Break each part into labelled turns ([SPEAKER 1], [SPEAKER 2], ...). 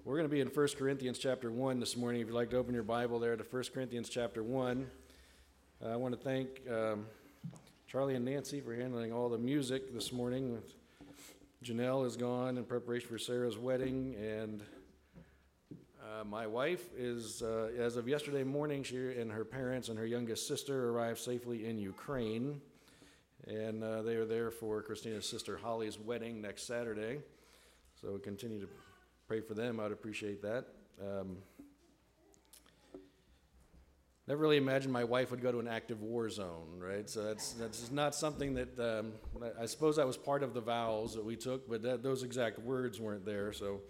[SPEAKER 1] We're going to be in 1 Corinthians chapter 1 this morning. If you'd like to open your Bible there to 1 Corinthians chapter 1. I want to thank Charlie and Nancy for handling all the music this morning. Janelle is gone in preparation for Sarah's wedding, and my wife is, as of yesterday morning, she and her parents and her youngest sister arrived safely in Ukraine, and they are there for Christina's sister Holly's wedding next Saturday. So we continue to pray for them. I'd appreciate that. Never really imagined my wife would go to an active war zone, right? So that's just not something that I suppose that was part of the vows that we took, but those exact words weren't there. So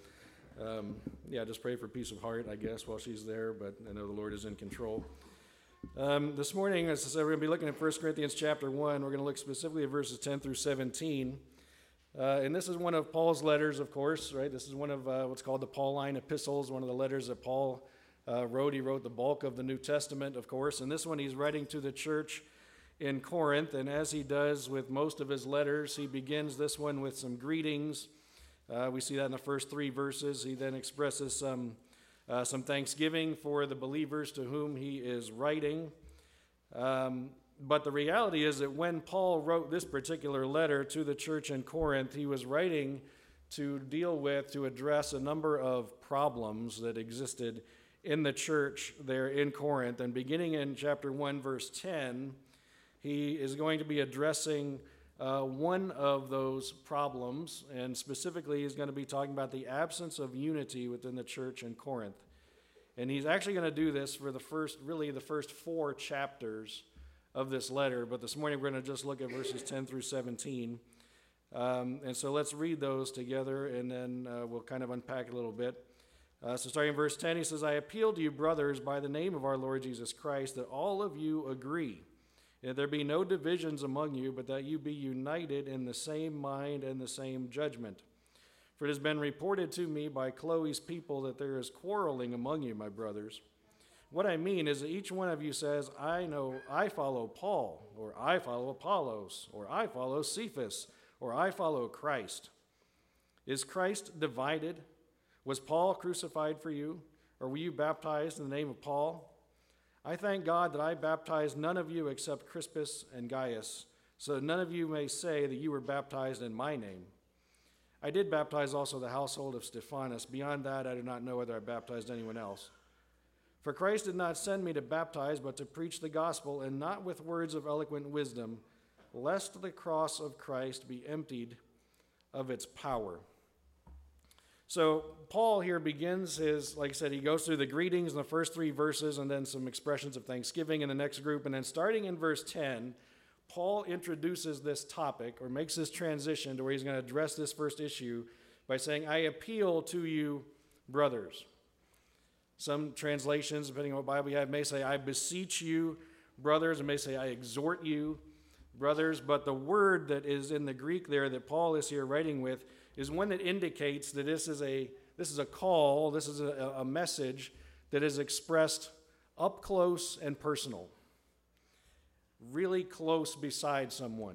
[SPEAKER 1] just pray for peace of heart, I guess, while she's there. But I know the Lord is in control. This morning, as I said, we're going to be looking at 1 Corinthians chapter 1. We're going to look specifically at verses 10 through 17. And this is one of Paul's letters, of course, right? This is one of what's called the Pauline epistles, one of the letters that Paul wrote. He wrote the bulk of the New Testament, of course. And this one he's writing to the church in Corinth. And as he does with most of his letters, he begins this one with some greetings. We see that in the first 3 verses. He then expresses some thanksgiving for the believers to whom he is writing. But the reality is that when Paul wrote this particular letter to the church in Corinth, he was writing to address a number of problems that existed in the church there in Corinth. And beginning in chapter 1, verse 10, he is going to be addressing one of those problems, and specifically he's going to be talking about the absence of unity within the church in Corinth. And he's actually going to do this for the first 4 chapters of this letter, but this morning we're going to just look at verses 10 through 17. And so let's read those together, and then we'll kind of unpack it a little bit. So starting in verse 10, he says, I appeal to you, brothers, by the name of our Lord Jesus Christ, that all of you agree, that there be no divisions among you, but that you be united in the same mind and the same judgment. For it has been reported to me by Chloe's people that there is quarreling among you, my brothers. What I mean is that each one of you says, I follow Paul, or I follow Apollos, or I follow Cephas, or I follow Christ. Is Christ divided? Was Paul crucified for you? Or were you baptized in the name of Paul? I thank God that I baptized none of you except Crispus and Gaius, so that none of you may say that you were baptized in my name. I did baptize also the household of Stephanas. Beyond that, I do not know whether I baptized anyone else. For Christ did not send me to baptize, but to preach the gospel, and not with words of eloquent wisdom, lest the cross of Christ be emptied of its power. So Paul here begins his, like I said, he goes through the greetings in the first 3 verses, and then some expressions of thanksgiving in the next group. And then starting in verse 10, Paul introduces this topic, or makes this transition to where he's going to address this first issue by saying, I appeal to you, brothers. Some translations, depending on what Bible you have, may say, I beseech you, brothers, and may say, I exhort you, brothers. But the word that is in the Greek there that Paul is here writing with is one that indicates that this is a call, this is a message that is expressed up close and personal, really close beside someone.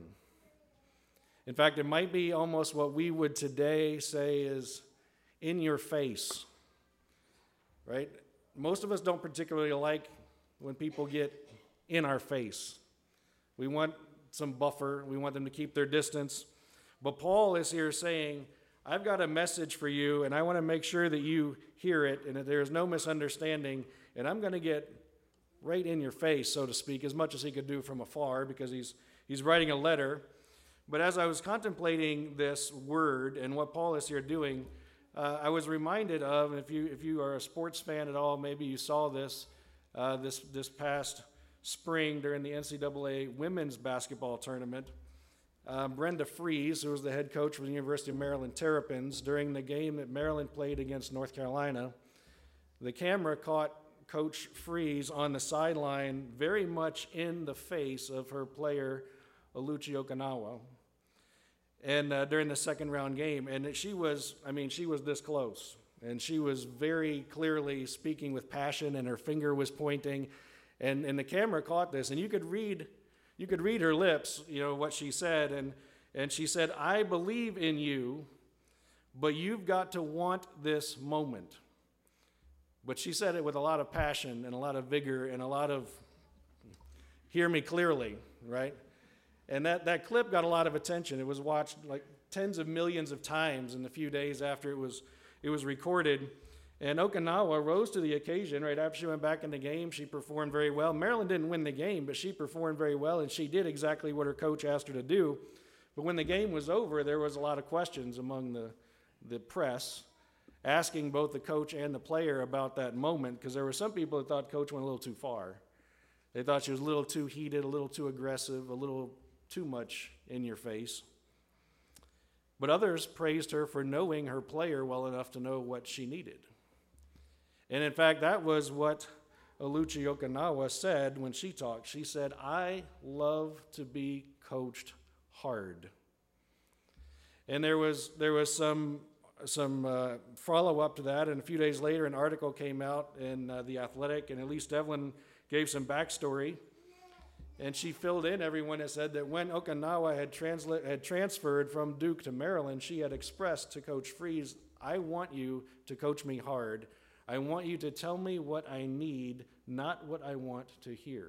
[SPEAKER 1] In fact, it might be almost what we would today say is in your face. Right? Most of us don't particularly like when people get in our face. We want some buffer. We want them to keep their distance. But Paul is here saying, I've got a message for you, and I want to make sure that you hear it and that there is no misunderstanding, and I'm going to get right in your face, so to speak, as much as he could do from afar, because he's writing a letter. But as I was contemplating this word and what Paul is here doing, I was reminded of, if you are a sports fan at all, maybe you saw this past spring during the NCAA women's basketball tournament. Brenda Fries, who was the head coach for the University of Maryland Terrapins, during the game that Maryland played against North Carolina, the camera caught Coach Fries on the sideline very much in the face of her player, Oluchi Okinawa. And during the second round game, and she was this close, and she was very clearly speaking with passion, and her finger was pointing, and the camera caught this, and you could read her lips, what she said, and she said, I believe in you, but you've got to want this moment. But she said it with a lot of passion and a lot of vigor and a lot of hear me clearly, right? And that clip got a lot of attention. It was watched like tens of millions of times in the few days after it was recorded. And Okinawa rose to the occasion. Right after she went back in the game, she performed very well. Maryland didn't win the game, but she performed very well, and she did exactly what her coach asked her to do. But when the game was over, there was a lot of questions among the press, asking both the coach and the player about that moment, because there were some people that thought Coach went a little too far. They thought she was a little too heated, a little too aggressive, a little too much in your face. But others praised her for knowing her player well enough to know what she needed. And in fact, that was what Oluchi Okinawa said when she talked. She said, "I love to be coached hard." And there was some follow-up to that, and a few days later, an article came out in The Athletic, and Elise Devlin gave some backstory, and she filled in everyone that said that when Okinawa had transferred from Duke to Maryland, she had expressed to Coach Freeze, "I want you to coach me hard. I want you to tell me what I need, not what I want to hear."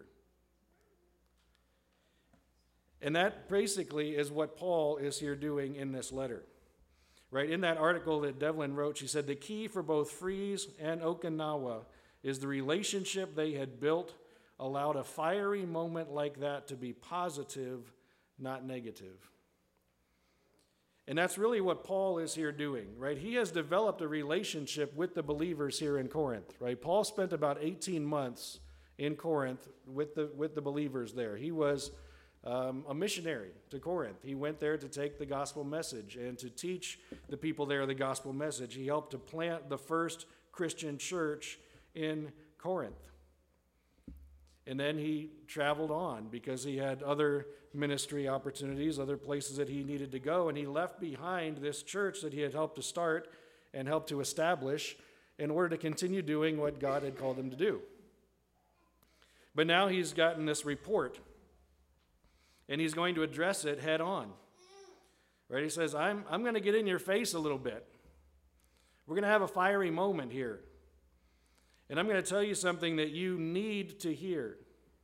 [SPEAKER 1] And that basically is what Paul is here doing in this letter. Right? In that article that Devlin wrote, she said, the key for both Freeze and Okinawa is the relationship they had built allowed a fiery moment like that to be positive, not negative. And that's really what Paul is here doing, right? He has developed a relationship with the believers here in Corinth, right? Paul spent about 18 months in Corinth with the believers there. He was a missionary to Corinth. He went there to take the gospel message and to teach the people there the gospel message. He helped to plant the first Christian church in Corinth. And then he traveled on because he had other ministry opportunities, other places that he needed to go, and he left behind this church that he had helped to start and helped to establish in order to continue doing what God had called him to do. But now he's gotten this report, and he's going to address it head on. Right? He says, I'm going to get in your face a little bit. We're going to have a fiery moment here. And I'm going to tell you something that you need to hear.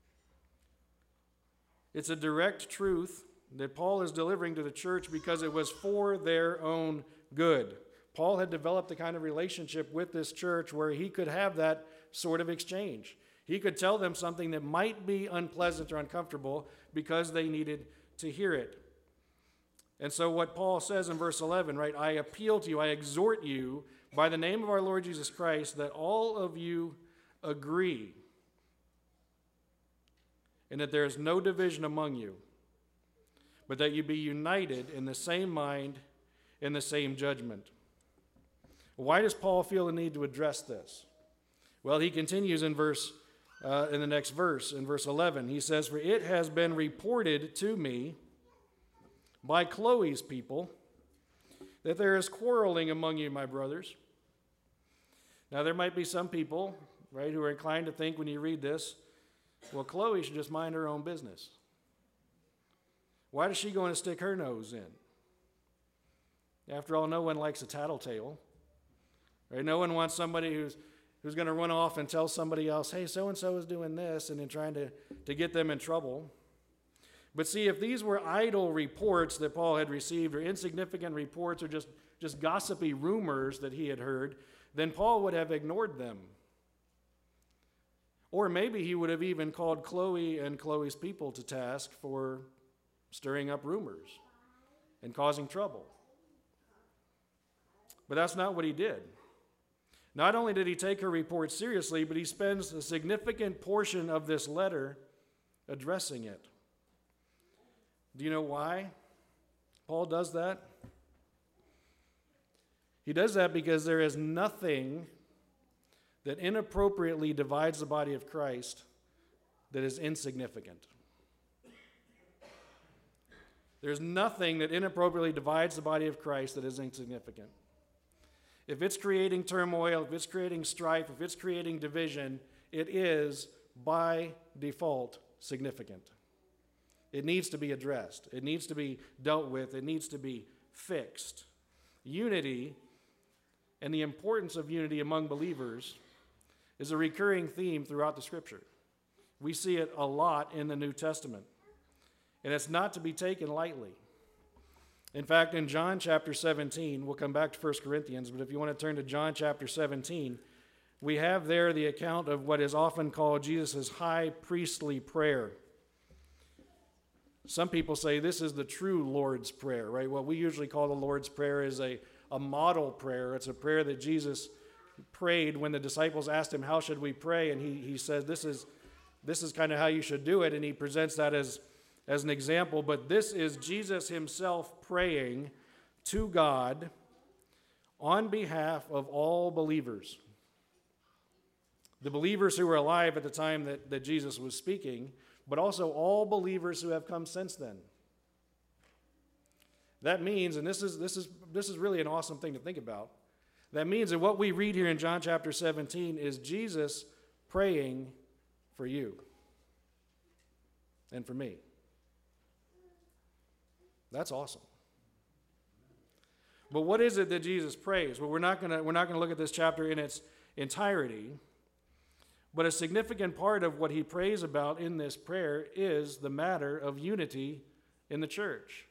[SPEAKER 1] It's a direct truth that Paul is delivering to the church because it was for their own good. Paul had developed a kind of relationship with this church where he could have that sort of exchange. He could tell them something that might be unpleasant or uncomfortable because they needed to hear it. And so what Paul says in verse 11, right, I appeal to you, I exhort you by the name of our Lord Jesus Christ that all of you agree and that there is no division among you, but that you be united in the same mind and the same judgment. Why does Paul feel the need to address this? Well, he continues in the next verse, in verse 11. He says, for it has been reported to me by Chloe's people that there is quarreling among you, my brothers. Now, there might be some people, right, who are inclined to think when you read this, well, Chloe should just mind her own business. Why does she go and stick her nose in? After all, no one likes a tattletale. Right? No one wants somebody who's going to run off and tell somebody else, hey, so-and-so is doing this, and then trying to get them in trouble. But see, if these were idle reports that Paul had received, or insignificant reports, or just gossipy rumors that he had heard, then Paul would have ignored them. Or maybe he would have even called Chloe and Chloe's people to task for stirring up rumors and causing trouble. But that's not what he did. Not only did he take her report seriously, but he spends a significant portion of this letter addressing it. Do you know why Paul does that? He does that because there is nothing that inappropriately divides the body of Christ that is insignificant. There's nothing that inappropriately divides the body of Christ that is insignificant. If it's creating turmoil, if it's creating strife, if it's creating division, it is, by default, significant. It needs to be addressed. It needs to be dealt with. It needs to be fixed. Unity and the importance of unity among believers is a recurring theme throughout the Scripture. We see it a lot in the New Testament, and it's not to be taken lightly. In fact, in John chapter 17, we'll come back to 1 Corinthians, but if you want to turn to John chapter 17, we have there the account of what is often called Jesus' high priestly prayer. Some people say this is the true Lord's Prayer, right? What we usually call the Lord's Prayer is a model prayer. It's a prayer that Jesus prayed when the disciples asked him, how should we pray? And he says, this is kind of how you should do it, and he presents that as an example. But this is Jesus himself praying to God on behalf of all believers. The believers who were alive at the time that Jesus was speaking, but also all believers who have come since then. That means, and this is really an awesome thing to think about, that means that what we read here in John chapter 17 is Jesus praying for you and for me. That's awesome. But what is it that Jesus prays? Well, we're not going to look at this chapter in its entirety, but a significant part of what he prays about in this prayer is the matter of unity in the church.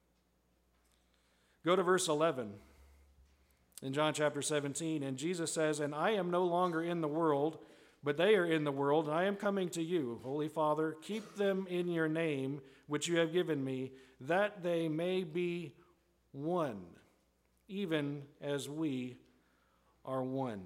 [SPEAKER 1] Go to verse 11 in John chapter 17, and Jesus says, "And I am no longer in the world, but they are in the world, and I am coming to you. Holy Father, keep them in your name, which you have given me, that they may be one, even as we are one."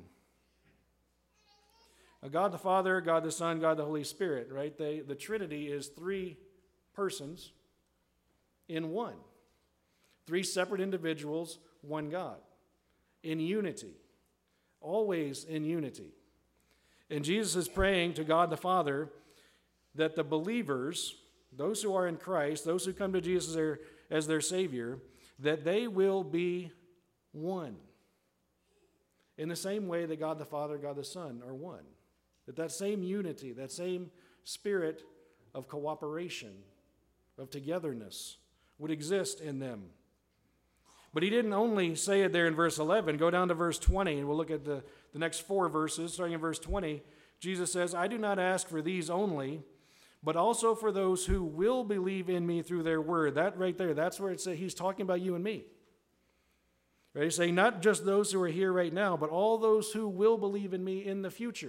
[SPEAKER 1] God the Father, God the Son, God the Holy Spirit, right? The Trinity is three persons in one. Three separate individuals, one God. In unity. Always in unity. And Jesus is praying to God the Father that the believers, those who are in Christ, those who come to Jesus as their Savior, that they will be one. In the same way that God the Father, God the Son are one. That same unity, that same spirit of cooperation, of togetherness, would exist in them. But he didn't only say it there in verse 11. Go down to verse 20, and we'll look at the next four verses. Starting in verse 20, Jesus says, "I do not ask for these only, but also for those who will believe in me through their word." That right there, that's where he's talking about you and me. Right? He's saying not just those who are here right now, but all those who will believe in me in the future.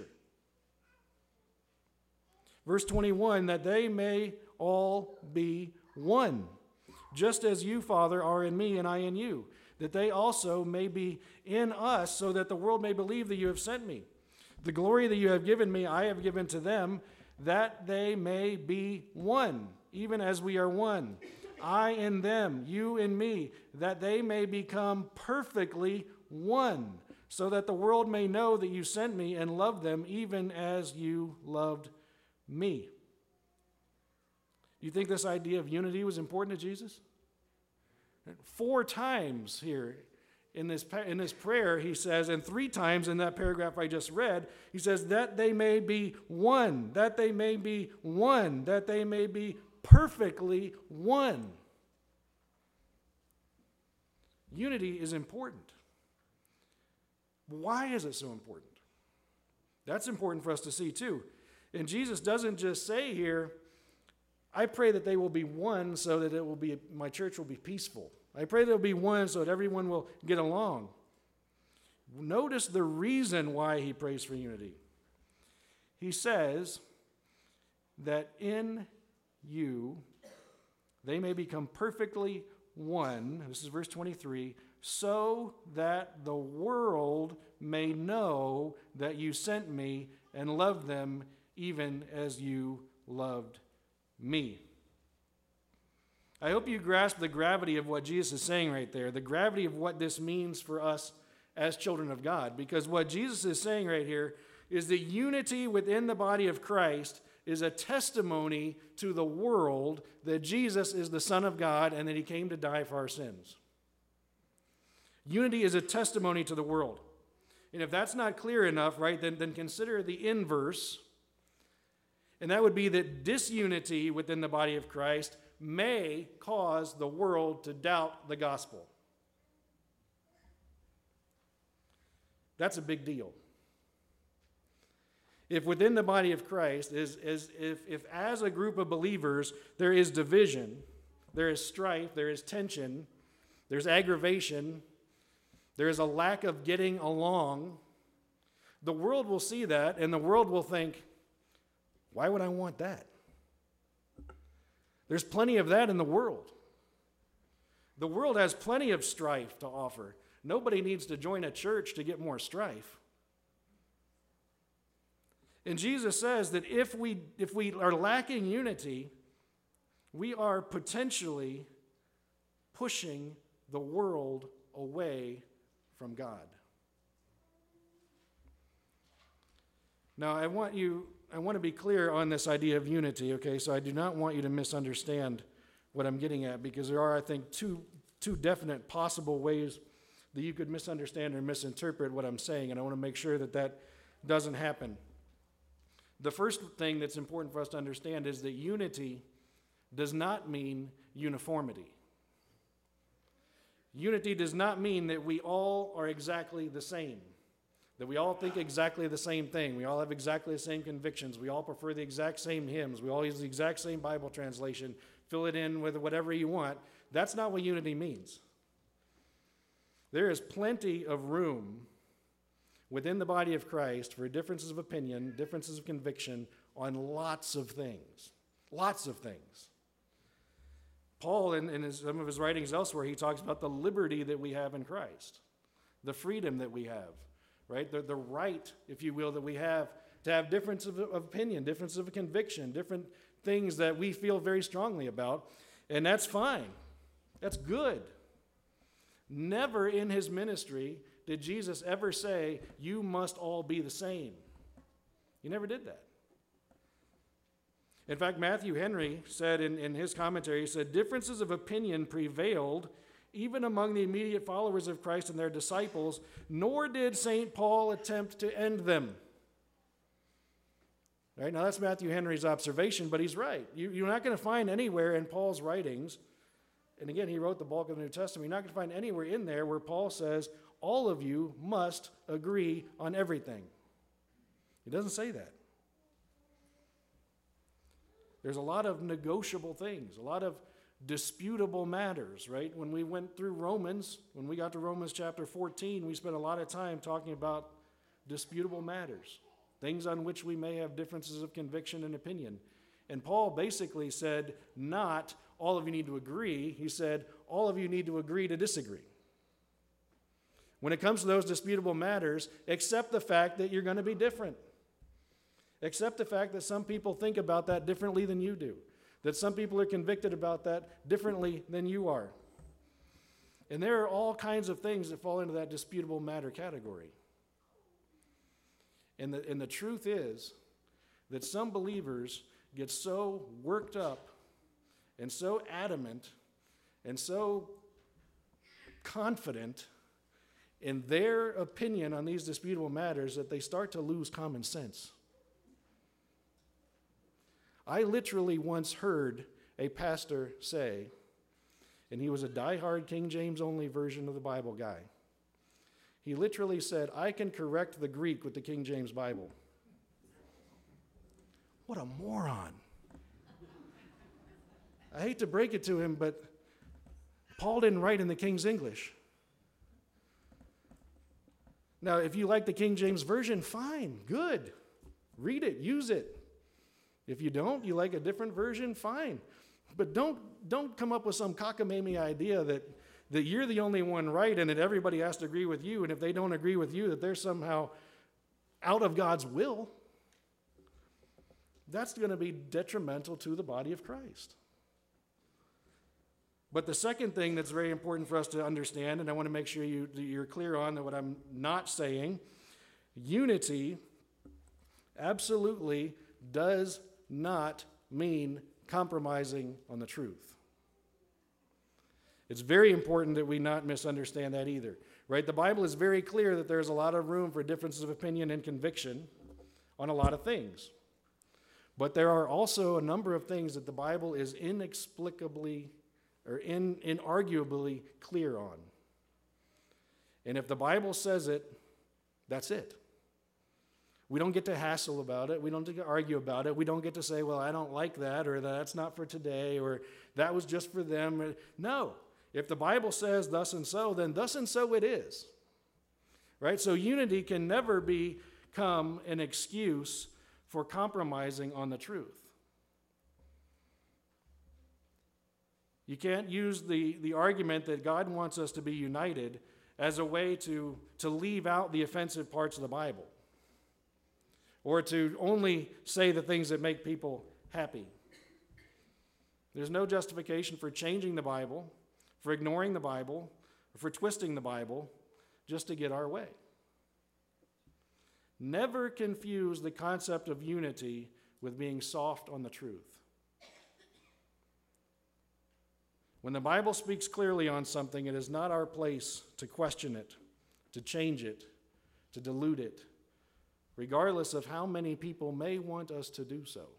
[SPEAKER 1] Verse 21, "that they may all be one, just as you, Father, are in me and I in you, that they also may be in us, so that the world may believe that you have sent me. The glory that you have given me, I have given to them, that they may be one, even as we are one. I in them, you in me, that they may become perfectly one, so that the world may know that you sent me and loved them, even as you loved me." You think this idea of unity was important to Jesus? 4 times here in this prayer, he says, and 3 times in that paragraph I just read, he says, that they may be one, that they may be one, that they may be perfectly one. Unity is important. Why is it so important? That's important for us to see too. And Jesus doesn't just say here, "I pray that they will be one so that my church will be peaceful. I pray they'll be one so that everyone will get along." Notice the reason why he prays for unity. He says that in you they may become perfectly one. This is verse 23. "So that the world may know that you sent me and loved them even as you loved me." I hope you grasp the gravity of what Jesus is saying right there, the gravity of what this means for us as children of God. Because what Jesus is saying right here is that unity within the body of Christ is a testimony to the world that Jesus is the Son of God and that he came to die for our sins. Unity is a testimony to the world. And if that's not clear enough, right, then consider the inverse. And that would be that disunity within the body of Christ may cause the world to doubt the gospel. That's a big deal. If within the body of Christ, if as a group of believers there is division, there is strife, there is tension, there's aggravation, there is a lack of getting along, the world will see that and the world will think, why would I want that? There's plenty of that in the world. The world has plenty of strife to offer. Nobody needs to join a church to get more strife. And Jesus says that if we are lacking unity, we are potentially pushing the world away from God. Now, I want to be clear on this idea of unity, okay? So I do not want you to misunderstand what I'm getting at, because there are, I think, two definite possible ways that you could misunderstand or misinterpret what I'm saying, and I want to make sure that that doesn't happen. The first thing that's important for us to understand is that unity does not mean uniformity. Unity does not mean that we all are exactly the same, that we all think exactly the same thing, we all have exactly the same convictions, we all prefer the exact same hymns, we all use the exact same Bible translation, fill it in with whatever you want. That's not what unity means. There is plenty of room within the body of Christ for differences of opinion, differences of conviction on lots of things. Lots of things. Paul, in some of his writings elsewhere, he talks about the liberty that we have in Christ, the freedom that we have, right? The right, if you will, that we have to have differences of opinion, differences of conviction, different things that we feel very strongly about, and that's fine. That's good. Never in his ministry did Jesus ever say, you must all be the same. He never did that. In fact, Matthew Henry said in his commentary, he said, differences of opinion prevailed even among the immediate followers of Christ and their disciples, nor did St. Paul attempt to end them. Right? Now, that's Matthew Henry's observation, but he's right. You're not going to find anywhere in Paul's writings, and again, he wrote the bulk of the New Testament, you're not going to find anywhere in there where Paul says, all of you must agree on everything. He doesn't say that. There's a lot of negotiable things, a lot of disputable matters, right? When we went through Romans, when we got to Romans chapter 14, we spent a lot of time talking about disputable matters, things on which we may have differences of conviction and opinion. And Paul basically said, not all of you need to agree. He said, all of you need to agree to disagree. When it comes to those disputable matters, accept the fact that you're going to be different. Accept the fact that some people think about that differently than you do, that some people are convicted about that differently than you are. And there are all kinds of things that fall into that disputable matter category. And the truth is that some believers get so worked up and so adamant and so confident in their opinion on these disputable matters that they start to lose common sense. I literally once heard a pastor say, and he was a diehard King James only version of the Bible guy. He literally said, I can correct the Greek with the King James Bible. What a moron. I hate to break it to him, but Paul didn't write in the King's English. Now, if you like the King James Version, fine, good. Read it, use it. If you don't, you like a different version, fine. But don't come up with some cockamamie idea that you're the only one right and that everybody has to agree with you, and if they don't agree with you, that they're somehow out of God's will. That's going to be detrimental to the body of Christ. But the second thing that's very important for us to understand, and I want to make sure you're clear on what I'm not saying, unity absolutely does not mean compromising on the truth. It's very important that we not misunderstand that either, right? The Bible is very clear that there's a lot of room for differences of opinion and conviction on a lot of things. But there are also a number of things that the Bible is inexplicably or inarguably clear on. And if the Bible says it, that's it. We don't get to hassle about it. We don't get to argue about it. We don't get to say, well, I don't like that, or that's not for today, or that was just for them. No. If the Bible says thus and so, then thus and so it is. Right? So unity can never become an excuse for compromising on the truth. You can't use the argument that God wants us to be united as a way to leave out the offensive parts of the Bible, or to only say the things that make people happy. There's no justification for changing the Bible, for ignoring the Bible, or for twisting the Bible just to get our way. Never confuse the concept of unity with being soft on the truth. When the Bible speaks clearly on something, it is not our place to question it, to change it, to dilute it, regardless of how many people may want us to do so.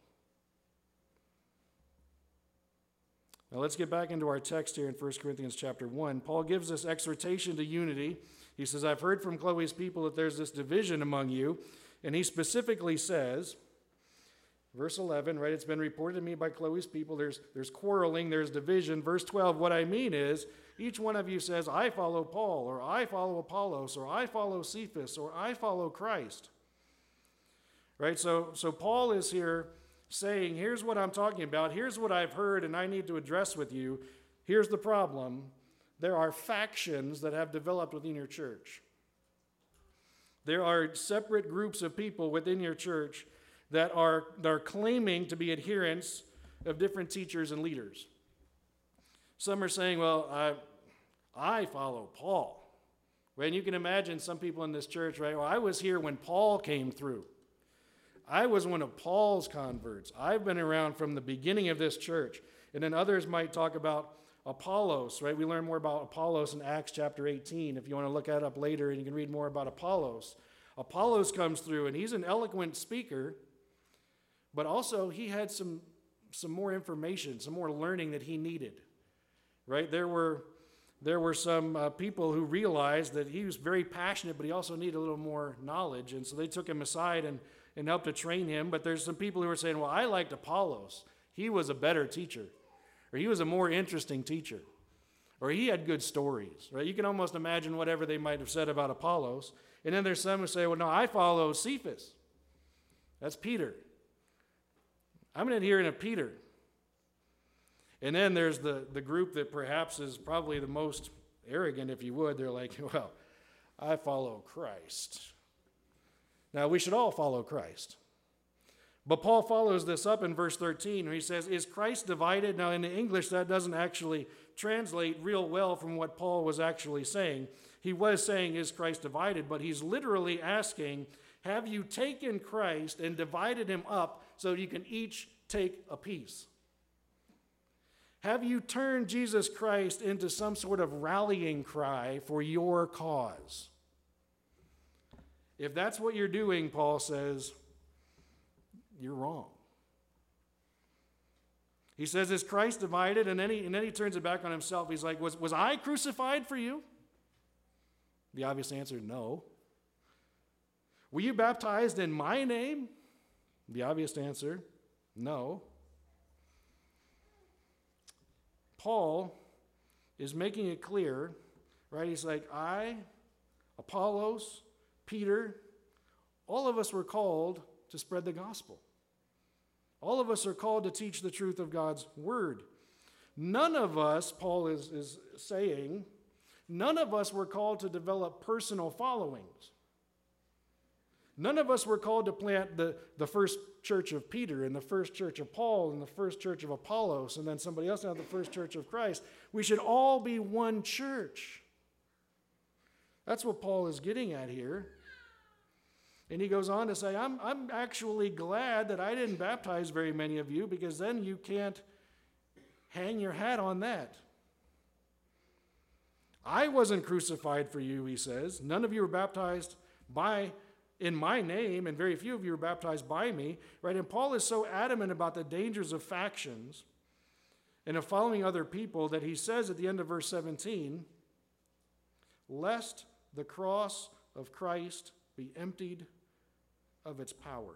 [SPEAKER 1] Now let's get back into our text here in 1 Corinthians chapter 1. Paul gives this exhortation to unity. He says, I've heard from Chloe's people that there's this division among you. And he specifically says, verse 11, right, it's been reported to me by Chloe's people, there's quarreling, there's division. Verse 12, what I mean is, each one of you says, I follow Paul, or I follow Apollos, or I follow Cephas, or I follow Christ. Right, so Paul is here saying, here's what I'm talking about, here's what I've heard and I need to address with you. Here's the problem. There are factions that have developed within your church. There are separate groups of people within your church that are claiming to be adherents of different teachers and leaders. Some are saying, well, I follow Paul. Right? And you can imagine some people in this church, right? Well, I was here when Paul came through. I was one of Paul's converts. I've been around from the beginning of this church. And then others might talk about Apollos, right? We learn more about Apollos in Acts chapter 18. If you want to look that up later, and you can read more about Apollos. Apollos comes through, and he's an eloquent speaker, but also he had some more information, some more learning that he needed, right? There were some people who realized that he was very passionate, but he also needed a little more knowledge, and so they took him aside and helped to train him. But there's some people who were saying, well, I liked Apollos. He was a better teacher, or he was a more interesting teacher, or he had good stories, right? You can almost imagine whatever they might have said about Apollos. And then there's some who say, well, no, I follow Cephas. That's Peter. I'm an adherent of Peter. And then there's the group that perhaps is probably the most arrogant, if you would. They're like, well, I follow Christ. Now, we should all follow Christ. But Paul follows this up in verse 13, where he says, is Christ divided? Now, in the English, that doesn't actually translate real well from what Paul was actually saying. He was saying, is Christ divided? But he's literally asking, have you taken Christ and divided him up so you can each take a piece? Have you turned Jesus Christ into some sort of rallying cry for your cause? If that's what you're doing, Paul says, you're wrong. He says, is Christ divided? And then he turns it back on himself. He's like, was I crucified for you? The obvious answer, no. Were you baptized in my name? The obvious answer, no. Paul is making it clear, right? He's like, I, Apollos, Peter, all of us were called to spread the gospel. All of us are called to teach the truth of God's word. None of us, Paul is saying, none of us were called to develop personal followings. None of us were called to plant the first church of Peter and the first church of Paul and the first church of Apollos and then somebody else now the first church of Christ. We should all be one church. That's what Paul is getting at here. And he goes on to say, I'm actually glad that I didn't baptize very many of you, because then you can't hang your hat on that. I wasn't crucified for you, he says. None of you were baptized in my name, and very few of you were baptized by me. Right? And Paul is so adamant about the dangers of factions and of following other people that he says at the end of verse 17, lest the cross of Christ be emptied of its power.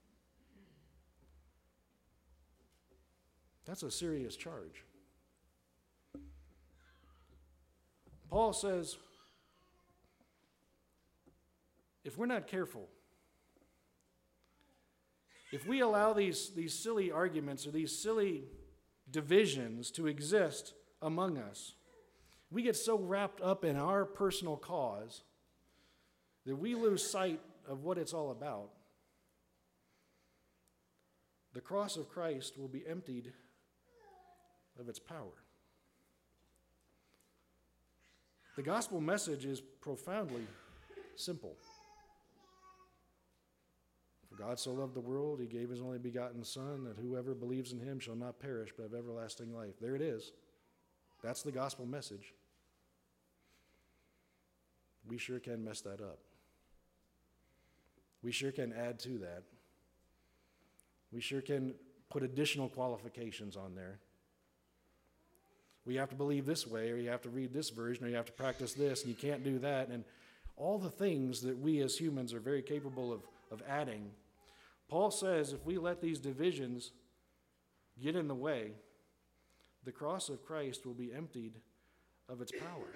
[SPEAKER 1] That's a serious charge. Paul says, if we're not careful, if we allow these silly arguments or these silly divisions to exist among us, we get so wrapped up in our personal cause that we lose sight of what it's all about. The cross of Christ will be emptied of its power. The gospel message is profoundly simple. For God so loved the world, he gave his only begotten Son, that whoever believes in him shall not perish but have everlasting life. There it is. That's the gospel message. We sure can mess that up. We sure can add to that. We sure can put additional qualifications on there. We have to believe this way, or you have to read this version, or you have to practice this, and you can't do that. And all the things that we as humans are very capable of adding. Paul says if we let these divisions get in the way, the cross of Christ will be emptied of its power.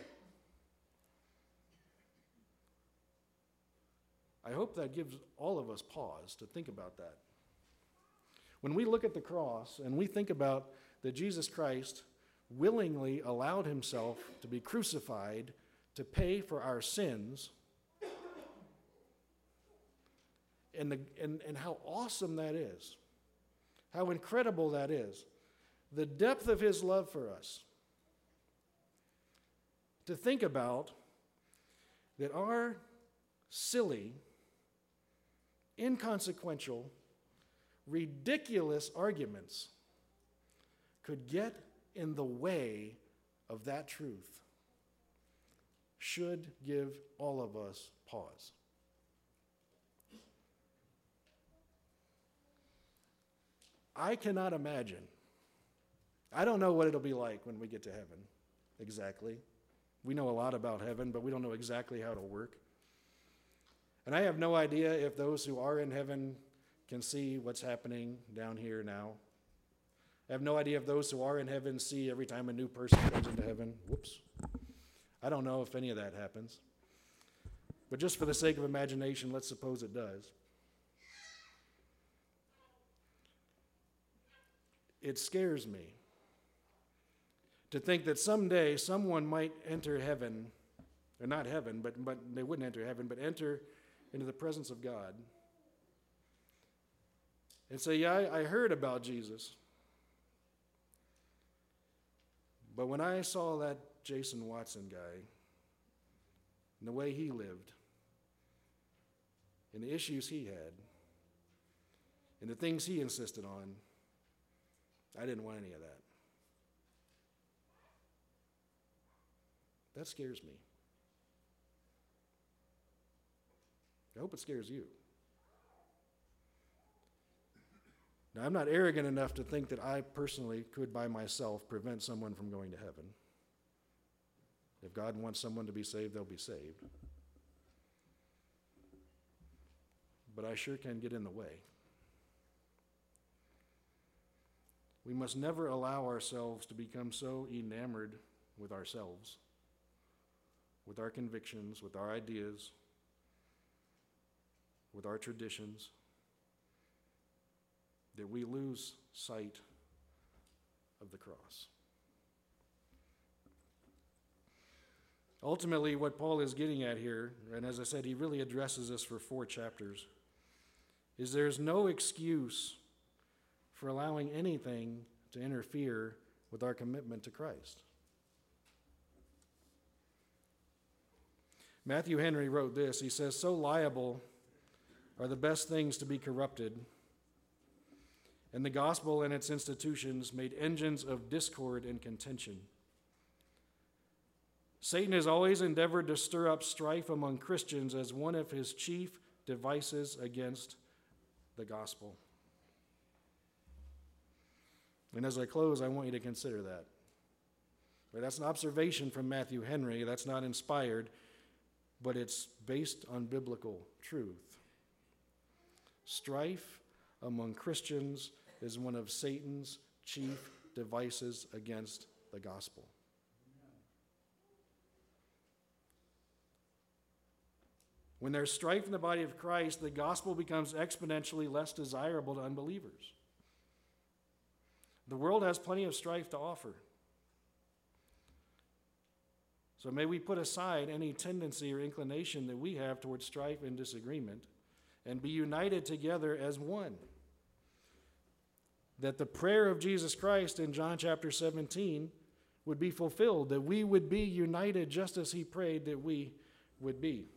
[SPEAKER 1] I hope that gives all of us pause to think about that. When we look at the cross and we think about that Jesus Christ willingly allowed himself to be crucified to pay for our sins, and how awesome that is, how incredible that is, the depth of his love for us. To think about that our silly, inconsequential, ridiculous arguments could get in the way of that truth should give all of us pause. I cannot imagine. I don't know what it'll be like when we get to heaven, exactly. We know a lot about heaven, but we don't know exactly how it'll work. And I have no idea if those who are in heaven can see what's happening down here now. I have no idea if those who are in heaven see every time a new person comes into heaven. Whoops. I don't know if any of that happens. But just for the sake of imagination, let's suppose it does. It scares me to think that someday someone might enter heaven, or not heaven, but they wouldn't enter heaven, but enter into the presence of God and say, yeah, I heard about Jesus. But when I saw that Jason Watson guy and the way he lived and the issues he had and the things he insisted on, I didn't want any of that. That scares me. I hope it scares you. Now, I'm not arrogant enough to think that I personally could by myself prevent someone from going to heaven. If God wants someone to be saved, they'll be saved. But I sure can get in the way. We must never allow ourselves to become so enamored with ourselves, with our convictions, with our ideas, with our traditions, that we lose sight of the cross. Ultimately, what Paul is getting at here, and as I said, he really addresses this for 4 chapters, is there's no excuse for allowing anything to interfere with our commitment to Christ. Matthew Henry wrote this. He says, "So liable are the best things to be corrupted, and the gospel and its institutions made engines of discord and contention. Satan has always endeavored to stir up strife among Christians as one of his chief devices against the gospel." And as I close, I want you to consider that. But that's an observation from Matthew Henry. That's not inspired, but it's based on biblical truth. Strife among Christians is one of Satan's chief devices against the gospel. When there's strife in the body of Christ, the gospel becomes exponentially less desirable to unbelievers. The world has plenty of strife to offer. So may we put aside any tendency or inclination that we have towards strife and disagreement and be united together as one. That the prayer of Jesus Christ in John chapter 17 would be fulfilled, that we would be united just as he prayed that we would be.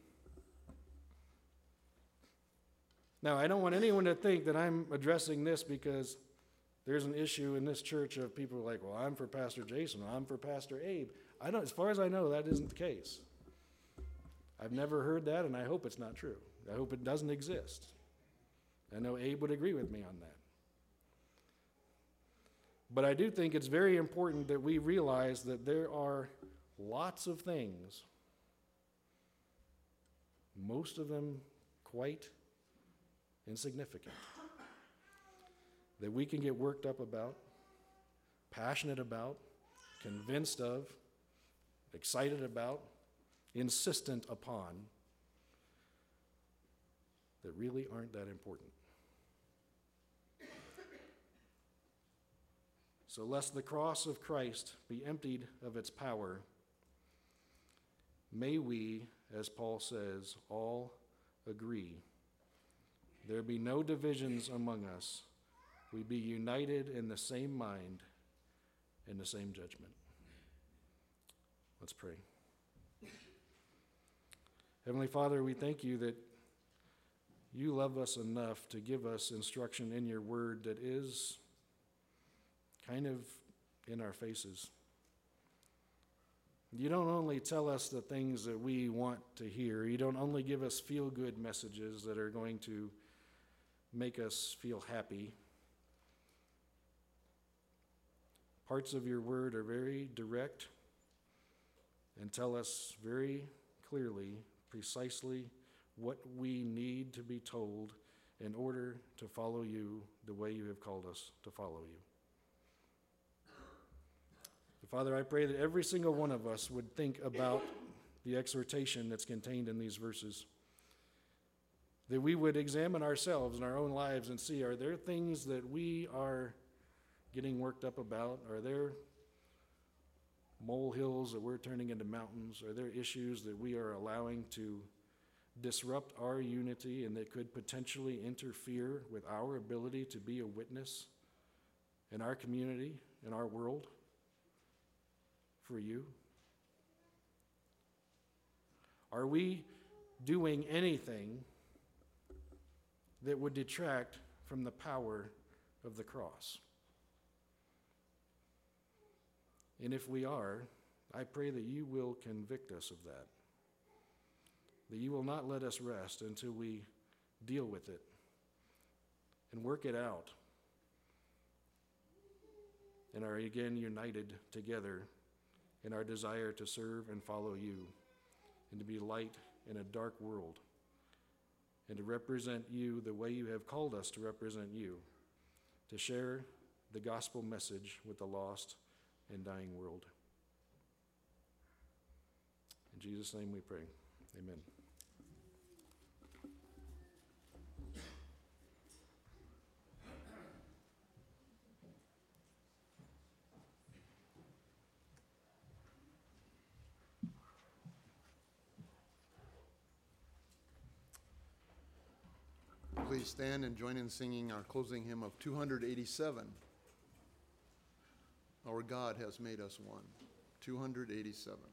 [SPEAKER 1] Now, I don't want anyone to think that I'm addressing this because there's an issue in this church of people like, well, I'm for Pastor Jason, I'm for Pastor Abe. As far as I know, that isn't the case. I've never heard that, and I hope it's not true. I hope it doesn't exist. I know Abe would agree with me on that. But I do think it's very important that we realize that there are lots of things, most of them quite insignificant, that we can get worked up about, passionate about, convinced of, excited about, insistent upon, that really aren't that important. So lest the cross of Christ be emptied of its power, may we, as Paul says, all agree. There be no divisions among us. We be united in the same mind and the same judgment. Let's pray. Heavenly Father, we thank you that you love us enough to give us instruction in your word that is kind of in our faces. You don't only tell us the things that we want to hear. You don't only give us feel-good messages that are going to make us feel happy. Parts of your word are very direct and tell us very clearly, precisely what we need to be told in order to follow you the way you have called us to follow you. Father, I pray that every single one of us would think about the exhortation that's contained in these verses. That we would examine ourselves in our own lives and see, are there things that we are getting worked up about? Are there molehills that we're turning into mountains? Are there issues that we are allowing to disrupt our unity and that could potentially interfere with our ability to be a witness in our community, in our world, for you? Are we doing anything that would detract from the power of the cross? And if we are, I pray that you will convict us of that. That you will not let us rest until we deal with it and work it out and are again united together in our desire to serve and follow you and to be light in a dark world and to represent you the way you have called us to represent you, to share the gospel message with the lost and dying world. In Jesus' name we pray. Amen.
[SPEAKER 2] Please stand and join in singing our closing hymn of 287. Our God has made us one. 287.